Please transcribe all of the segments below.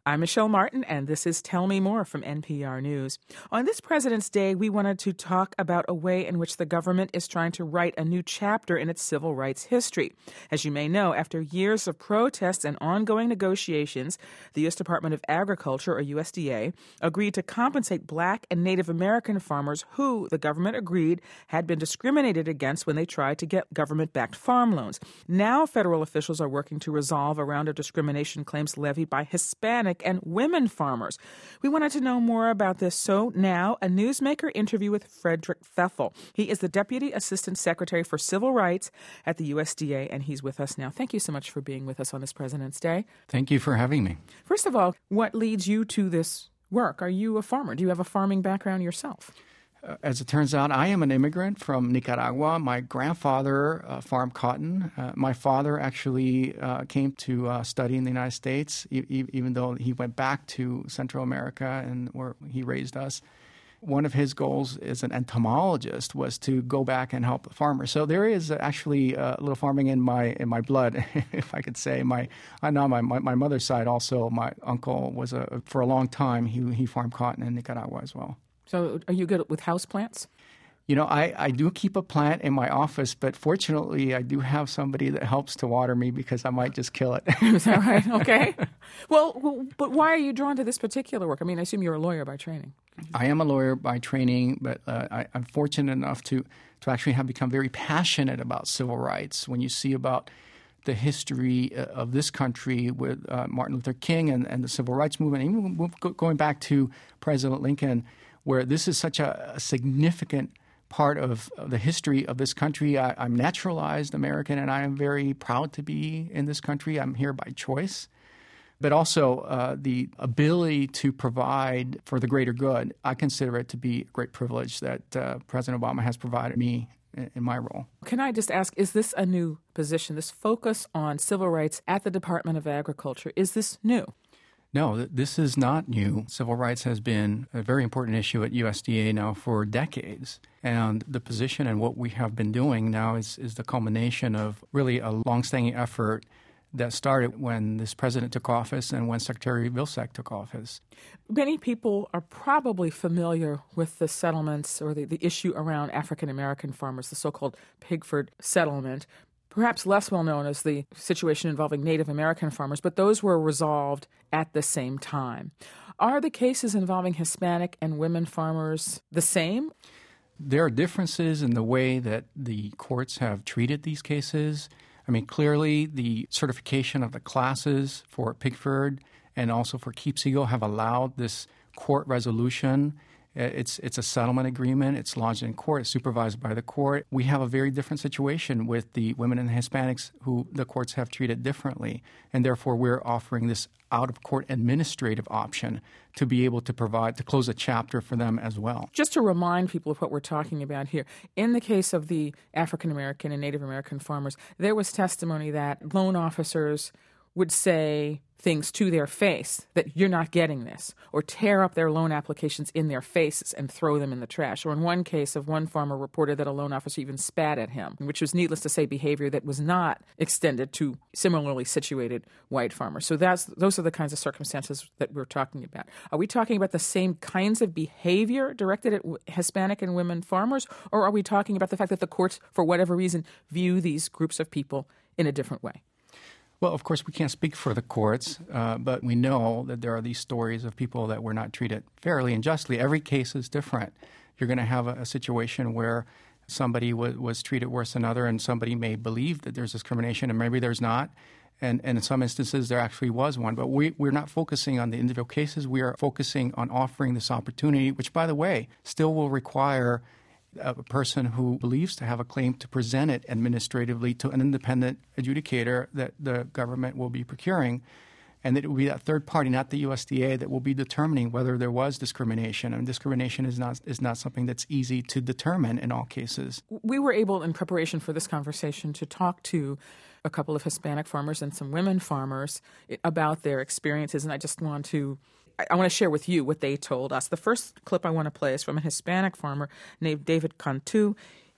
I'm Michelle Martin, and this is Tell Me More from NPR News. On this President's Day, we wanted to talk about a way in which the government is trying to write a new chapter in its civil rights history. As you may know, after years of protests and ongoing negotiations, the U.S. Department of Agriculture, or USDA, agreed to compensate Black and Native American farmers who, the government agreed, had been discriminated against when they tried to get government-backed farm loans. Now federal officials are working to resolve a round of discrimination claims levied by Hispanic and women farmers. We wanted to know more about this, so now a Newsmaker interview with Frederick Pfeffel. He is the Deputy Assistant Secretary for Civil Rights at the USDA, and he's with us now. Thank you so much for being with us on this President's Day. Thank you for having me. First of all, what leads you to this work? Are you a farmer? Do you have a farming background yourself? As it turns out, I am an immigrant from Nicaragua. My grandfather farmed cotton. My father actually came to study in the United States, even though he went back to Central America and where he raised us. One of his goals as an entomologist was to go back and help the farmers. So there is actually a little farming in my blood, if I could say. My mother's side also, my uncle was for a long time, he farmed cotton in Nicaragua as well. So are you good with houseplants? You know, I do keep a plant in my office, but fortunately I do have somebody that helps to water me because I might just kill it. Is that right? Okay. Well, but why are you drawn to this particular work? I mean, I assume you're a lawyer by training. I am a lawyer by training, but I'm fortunate enough to actually have become very passionate about civil rights. When you see about the history of this country with Martin Luther King and the civil rights movement, even going back to President Lincoln, where this is such a significant part of the history of this country. I'm naturalized American, and I am very proud to be in this country. I'm here by choice. But also the ability to provide for the greater good, I consider it to be a great privilege that President Obama has provided me in my role. Can I just ask, is this a new position, this focus on civil rights at the Department of Agriculture? Is this new? No, this is not new. Civil rights has been a very important issue at USDA now for decades. And the position and what we have been doing now is the culmination of really a longstanding effort that started when this president took office and when Secretary Vilsack took office. Many people are probably familiar with the settlements or the issue around African-American farmers, the so-called Pigford settlement. Perhaps less well known as the situation involving Native American farmers, but those were resolved at the same time. Are the cases involving Hispanic and women farmers the same? There are differences in the way that the courts have treated these cases. I mean, clearly the certification of the classes for Pigford and also for Keepsego have allowed this court resolution. It's a settlement agreement. It's lodged in court. It's supervised by the court. We have a very different situation with the women and the Hispanics who the courts have treated differently. And therefore, we're offering this out-of-court administrative option to be able to provide, to close a chapter for them as well. Just to remind people of what we're talking about here, in the case of the African-American and Native American farmers, there was testimony that loan officers would say things to their face that you're not getting this, or tear up their loan applications in their faces and throw them in the trash. Or in one case of one farmer reported that a loan officer even spat at him, which was needless to say behavior that was not extended to similarly situated white farmers. So those are the kinds of circumstances that we're talking about. Are we talking about the same kinds of behavior directed at Hispanic and women farmers, or are we talking about the fact that the courts, for whatever reason, view these groups of people in a different way? Well, of course, we can't speak for the courts, but we know that there are these stories of people that were not treated fairly and justly. Every case is different. You're going to have a situation where somebody was treated worse than another, and somebody may believe that there's discrimination, and maybe there's not. And in some instances, there actually was one. But we're not focusing on the individual cases. We are focusing on offering this opportunity, which, by the way, still will require a person who believes to have a claim to present it administratively to an independent adjudicator that the government will be procuring, and that it will be that third party, not the USDA, that will be determining whether there was discrimination. And discrimination is not something that's easy to determine in all cases. We were able, in preparation for this conversation, to talk to a couple of Hispanic farmers and some women farmers about their experiences, and I want to share with you what they told us. The first clip I want to play is from a Hispanic farmer named David Cantu.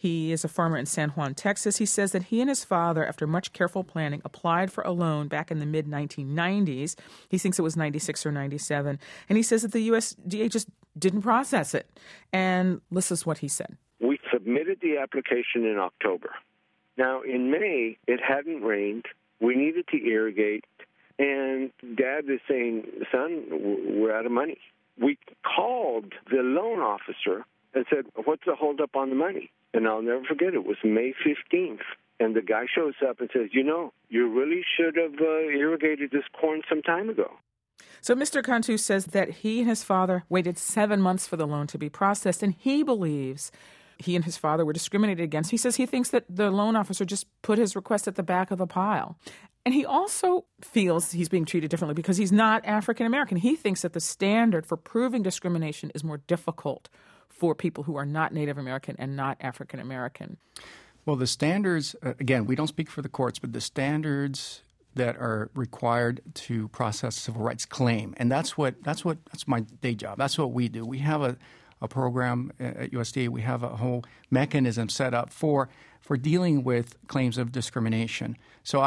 He is a farmer in San Juan, Texas. He says that he and his father, after much careful planning, applied for a loan back in the mid-1990s. He thinks it was 96 or 97. And he says that the USDA just didn't process it. And this is what he said. We submitted the application in October. Now, in May, it hadn't rained. We needed to irrigate. And Dad is saying, son, we're out of money. We called the loan officer and said, what's the holdup on the money? And I'll never forget, it was May 15th. And the guy shows up and says, you really should have irrigated this corn some time ago. So Mr. Cantu says that he and his father waited 7 months for the loan to be processed, and he believes he and his father were discriminated against. He says he thinks that the loan officer just put his request at the back of the pile. And he also feels he's being treated differently because he's not African American. He thinks that the standard for proving discrimination is more difficult for people who are not Native American and not African American. Well, the standards, again, we don't speak for the courts, but the standards that are required to process a civil rights claim, and that's my day job. That's what we do. We have a program at USDA. We have a whole mechanism set up for dealing with claims of discrimination. So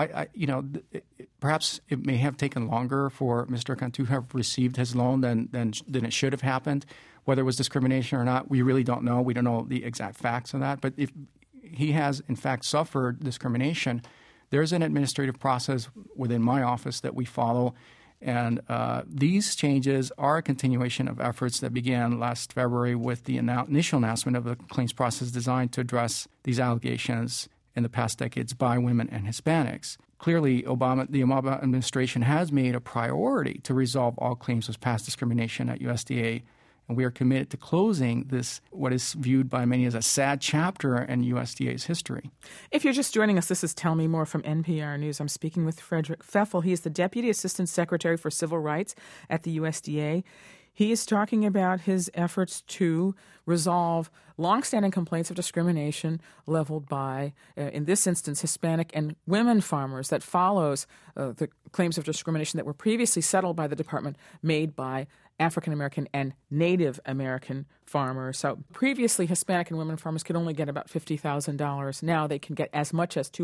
perhaps it may have taken longer for Mr. Cantu to have received his loan than it should have happened. Whether it was discrimination or not, we really don't know. We don't know the exact facts of that. But if he has, in fact, suffered discrimination, there's an administrative process within my office that we follow. And these changes are a continuation of efforts that began last February with the initial announcement of the claims process designed to address these allegations in the past decades by women and Hispanics. Clearly, the Obama administration has made a priority to resolve all claims of past discrimination at USDA, and we are committed to closing this, what is viewed by many as a sad chapter in USDA's history. If you're just joining us, this is Tell Me More from NPR News. I'm speaking with Frederick Pfeffel. He is the Deputy Assistant Secretary for Civil Rights at the USDA. He is talking about his efforts to resolve longstanding complaints of discrimination leveled by, in this instance, Hispanic and women farmers that follows the claims of discrimination that were previously settled by the department made by African American and Native American farmers. So previously, Hispanic and women farmers could only get about $50,000. Now they can get as much as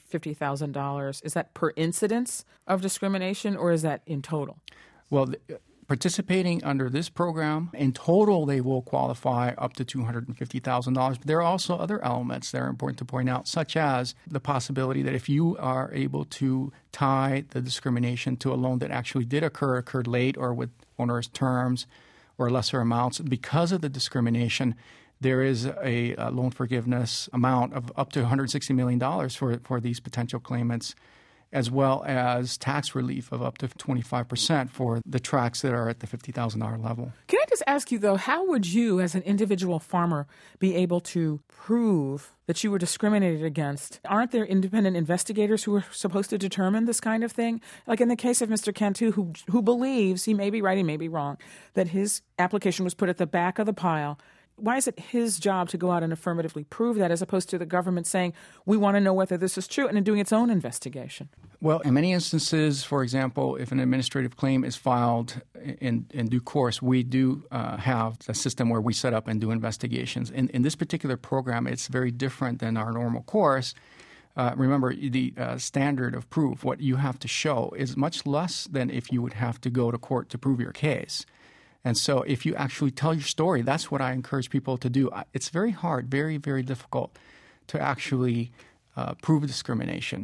$250,000. Is that per incidence of discrimination, or is that in total? Well, participating under this program, in total, they will qualify up to $250,000. But there are also other elements that are important to point out, such as the possibility that if you are able to tie the discrimination to a loan that actually did occurred late or with onerous terms or lesser amounts, because of the discrimination, there is a loan forgiveness amount of up to $160 million for these potential claimants, as well as tax relief of up to 25% for the tracts that are at the $50,000 level. Can I just ask you, though, how would you, as an individual farmer, be able to prove that you were discriminated against? Aren't there independent investigators who are supposed to determine this kind of thing? Like in the case of Mr. Cantu, who believes, he may be right, he may be wrong, that his application was put at the back of the pile. Why is it his job to go out and affirmatively prove that, as opposed to the government saying, we want to know whether this is true, and in doing its own investigation? Well, in many instances, for example, if an administrative claim is filed in due course, we do have a system where we set up and do investigations. In this particular program, it's very different than our normal course. Remember, the standard of proof, what you have to show, is much less than if you would have to go to court to prove your case. And so if you actually tell your story, that's what I encourage people to do. It's very hard, very, very difficult to actually prove discrimination,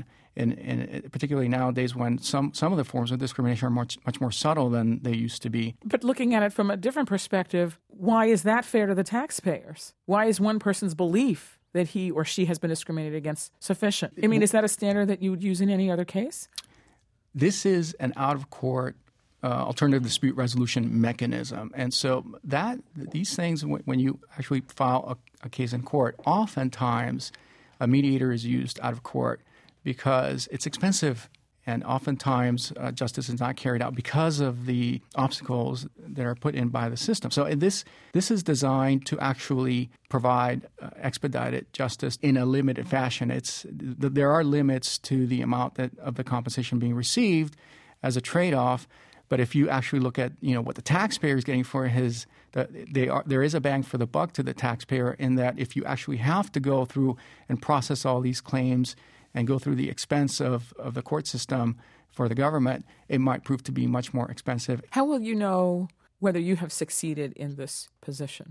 and particularly nowadays when some of the forms of discrimination are much more subtle than they used to be. But looking at it from a different perspective, why is that fair to the taxpayers? Why is one person's belief that he or she has been discriminated against sufficient? I mean, is that a standard that you would use in any other case? This is an out-of-court alternative dispute resolution mechanism. And so these things, when you actually file a case in court, oftentimes a mediator is used out of court because it's expensive, and oftentimes justice is not carried out because of the obstacles that are put in by the system. So this is designed to actually provide expedited justice in a limited fashion. There are limits to the amount of the compensation being received as a trade-off, But if you actually look at what the taxpayer is getting for there is a bang for the buck to the taxpayer in that if you actually have to go through and process all these claims and go through the expense of the court system for the government, it might prove to be much more expensive. How will you know whether you have succeeded in this position?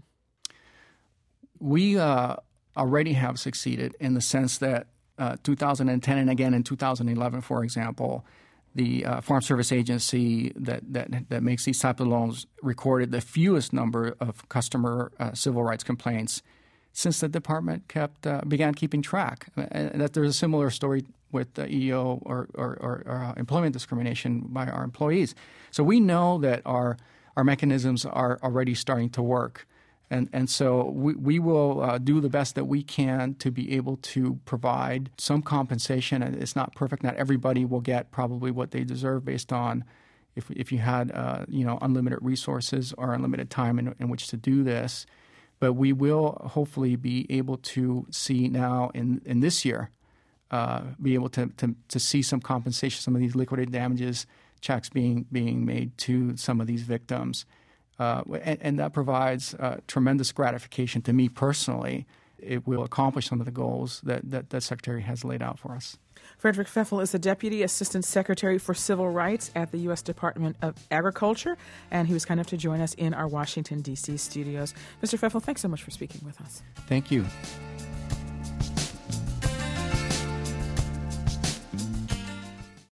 We already have succeeded in the sense that 2010 and again in 2011, for example, the Farm Service Agency that makes these type of loans recorded the fewest number of customer civil rights complaints since the department began keeping track. And that there's a similar story with the EEO or employment discrimination by our employees. So we know that our mechanisms are already starting to work. And so we will do the best that we can to be able to provide some compensation. And it's not perfect. Not everybody will get probably what they deserve based on if you had unlimited resources or unlimited time in which to do this. But we will hopefully be able to see now in this year, be able to see some compensation, some of these liquidated damages checks being made to some of these victims. And that provides tremendous gratification to me personally. It will accomplish some of the goals that the Secretary has laid out for us. Frederick Pfeffel is the Deputy Assistant Secretary for Civil Rights at the U.S. Department of Agriculture, and he was kind enough to join us in our Washington, D.C. studios. Mr. Pfeffel, thanks so much for speaking with us. Thank you.